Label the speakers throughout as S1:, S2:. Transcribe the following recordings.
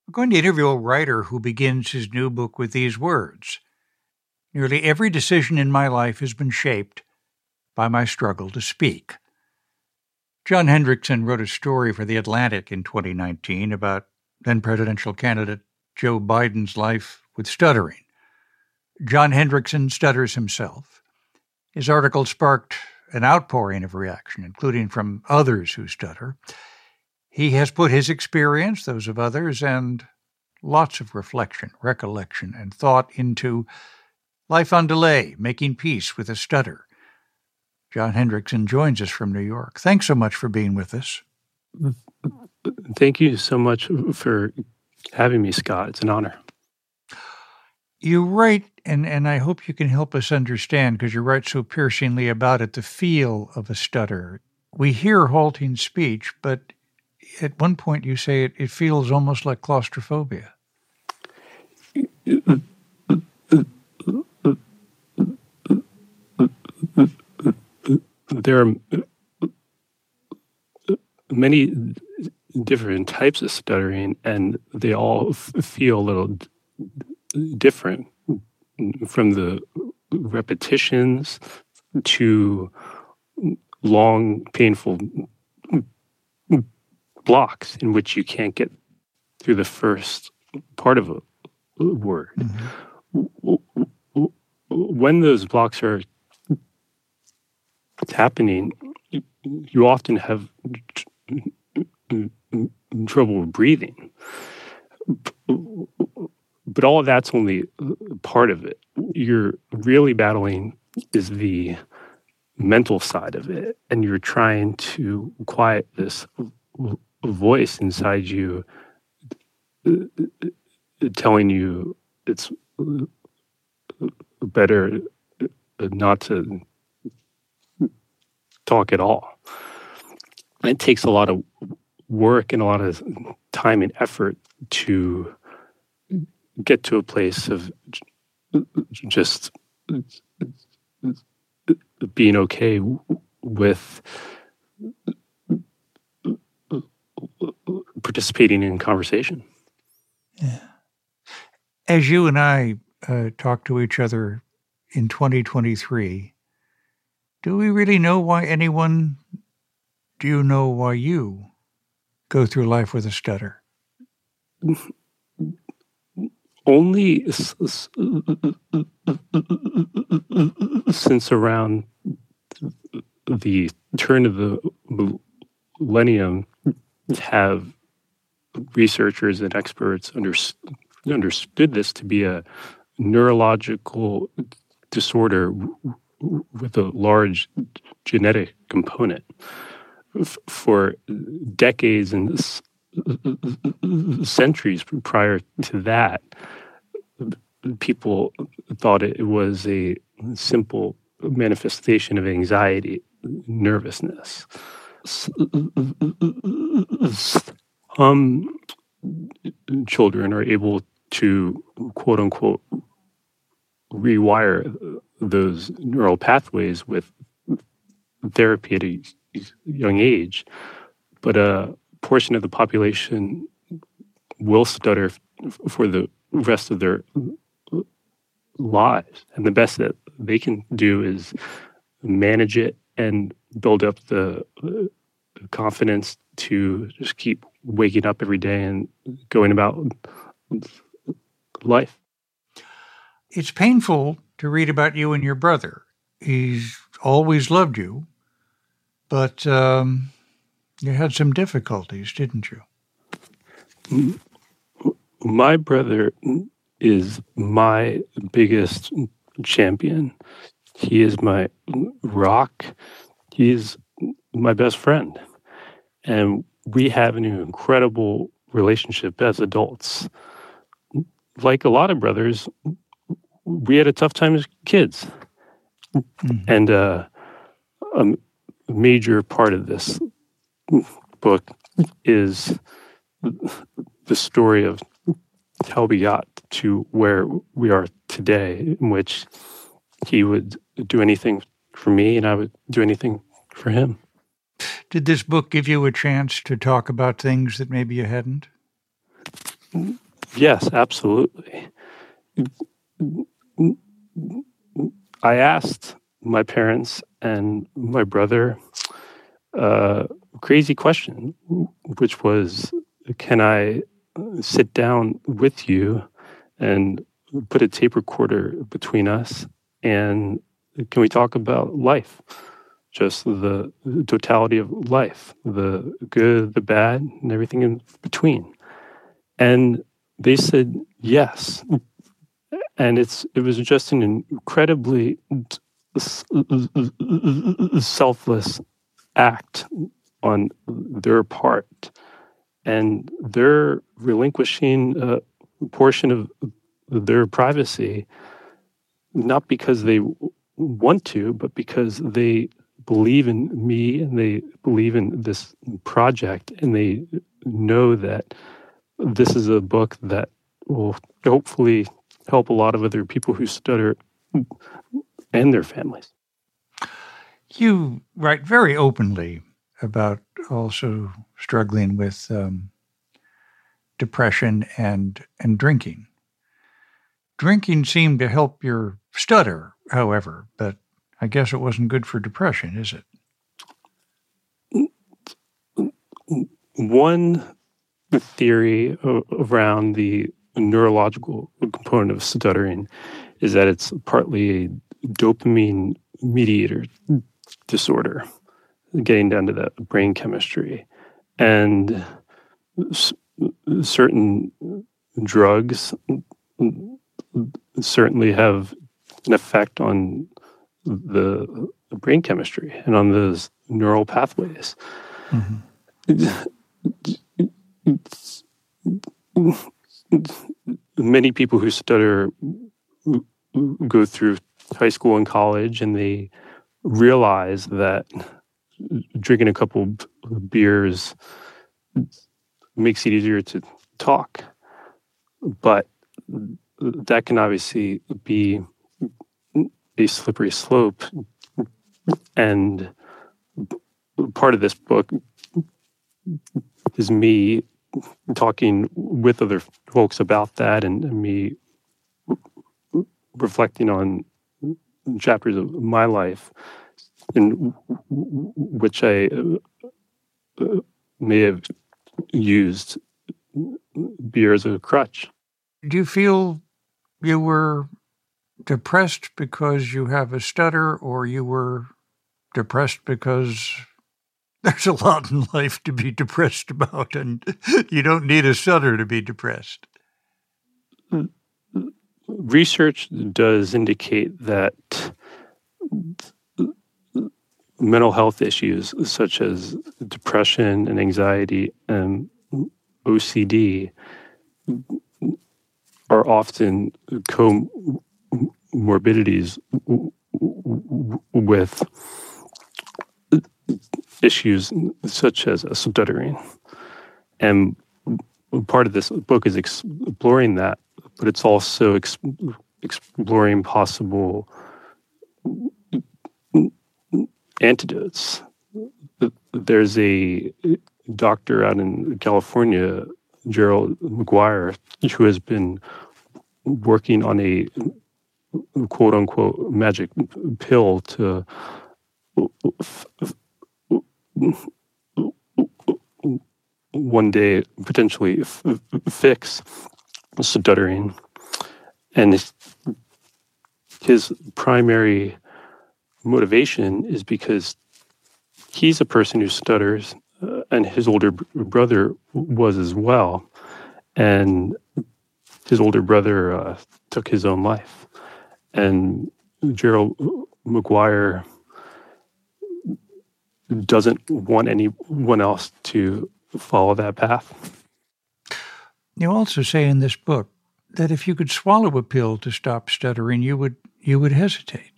S1: We're going to interview a writer who begins his new book with these words: "Nearly every decision in my life has been shaped by my struggle to speak." John Hendrickson wrote a story for The Atlantic in 2019 about then-presidential candidate Joe Biden's life with stuttering. John Hendrickson stutters himself. His article sparked an outpouring of reaction, including from others who stutter. He has put his experience, those of others, and lots of reflection, recollection, and thought into Life on Delay, Making Peace with a Stutter. John Hendrickson joins us from New York. Thanks so much for being with us.
S2: Thank you so much for having me, Scott. It's an honor.
S1: You write, and I hope you can help us understand, because you write so piercingly about it, the feel of a stutter. We hear halting speech, but at one point you say it feels almost like claustrophobia.
S2: There are many different types of stuttering, and they all feel a little different, from the repetitions to long, painful blocks in which you can't get through the first part of a word. Mm-hmm. When those blocks are happening, you often have trouble breathing. But all of that's only part of it. You're really battling is the mental side of it, and you're trying to quiet this voice inside you telling you it's better not to talk at all. And it takes a lot of work and a lot of time and effort to get to a place of just being okay with participating in conversation.
S1: Yeah. As you and I talk to each other in 2023, do we really know why anyone, do you know why you go through life with a stutter?
S2: Only since around the turn of the millennium have researchers and experts understood this to be a neurological disorder with a large genetic component. For decades and centuries prior to that, people thought it was a simple manifestation of anxiety, nervousness. Some children are able to, quote unquote, rewire those neural pathways with therapy at a young age, but a portion of the population will stutter for the rest of their lives. And the best that they can do is manage it and build up the confidence to just keep waking up every day and going about life.
S1: It's painful to read about you and your brother. He's always loved you, but you had some difficulties, didn't you?
S2: My brother is my biggest champion. He is my rock. He is my best friend. And we have an incredible relationship as adults. Like a lot of brothers, we had a tough time as kids. Mm-hmm. And a major part of this book is the story of how we got to where we are today, in which he would do anything for me and I would do anything for him.
S1: Did this book give you a chance to talk about things that maybe you hadn't?
S2: Yes, absolutely. I asked my parents and my brother a crazy question, which was, can I sit down with you and put a tape recorder between us, and can we talk about life? Just the totality of life, the good, the bad, and everything in between. And they said yes. And it was just an incredibly selfless act on their part, and they're relinquishing a portion of their privacy, not because they want to, but because they believe in me and they believe in this project, and they know that this is a book that will hopefully help a lot of other people who stutter and their families.
S1: You write very openly about also struggling with depression and drinking. Drinking seemed to help your stutter, however, but I guess it wasn't good for depression, is it?
S2: One theory around the neurological component of stuttering is that it's partly a dopamine mediator disorder, getting down to that brain chemistry. And certain drugs certainly have an effect on the brain chemistry and on those neural pathways. Many people who stutter go through high school and college, and they realize that drinking a couple beers makes it easier to talk. But that can obviously be a slippery slope. And part of this book is me talking with other folks about that, and me reflecting on chapters of my life in which I may have used beer as a crutch.
S1: Do you feel you were depressed because you have a stutter, or you were depressed because there's a lot in life to be depressed about, and you don't need a stutter to be depressed?
S2: Research does indicate that mental health issues such as depression and anxiety and OCD are often comorbidities with issues such as stuttering. And part of this book is exploring that, but it's also exploring possible antidotes. There's a doctor out in California, Gerald McGuire, who has been working on a quote-unquote magic pill to one day potentially fix stuttering. And his primary motivation is because he's a person who stutters, and his older brother was as well. And his older brother took his own life. And Gerald McGuire doesn't want anyone else to follow that path.
S1: You also say in this book that if you could swallow a pill to stop stuttering, you would hesitate.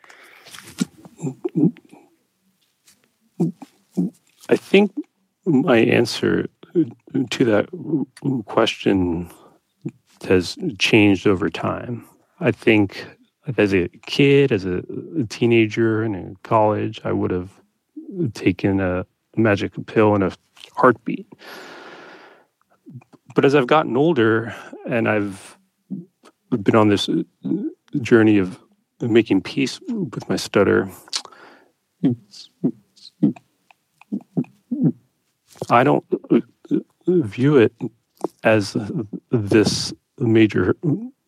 S2: I think my answer to that question has changed over time. I think as a kid, as a teenager, and in college, I would have taken a magic pill in a heartbeat. But as I've gotten older and I've been on this journey of making peace with my stutter, I don't view it as this major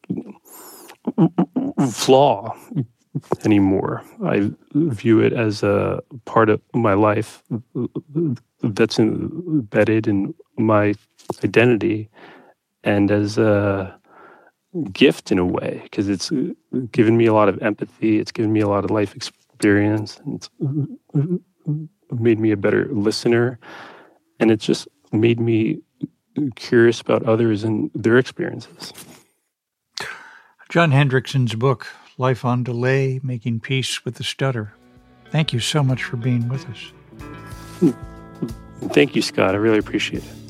S2: flaw anymore. I view it as a part of my life that's embedded in my identity, and as a gift in a way, because it's given me a lot of empathy, it's given me a lot of life experience, and it's made me a better listener, and it's just made me curious about others and their experiences.
S1: Jon Hendrickson's book, Life on Delay, Making Peace with the Stutter. Thank you so much for being with us.
S2: Thank you, Scott. I really appreciate it.